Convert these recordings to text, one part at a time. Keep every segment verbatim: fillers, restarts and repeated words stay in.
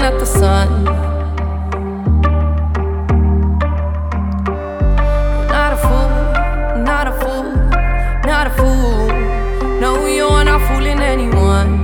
at the sun. Not a fool, not a fool, not a fool. No, you're not fooling anyone.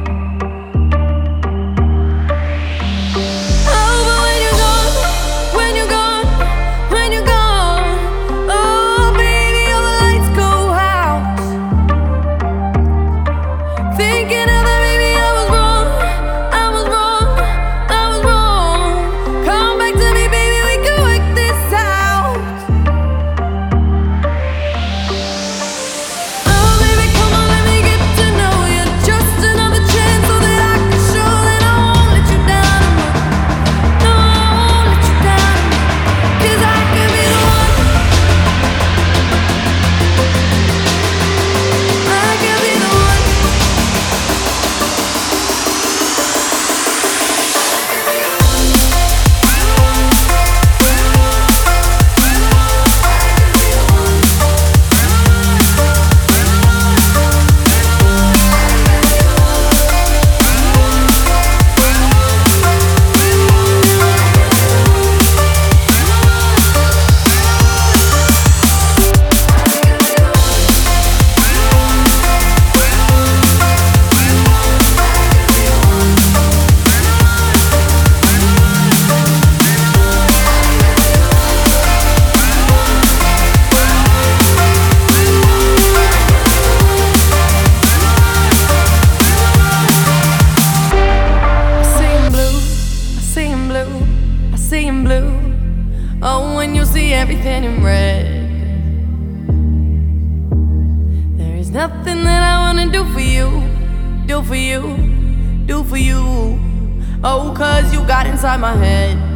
Oh, when you see everything in red, there is nothing that I wanna do for you, do for you, do for you. Oh, 'cause you got inside my head.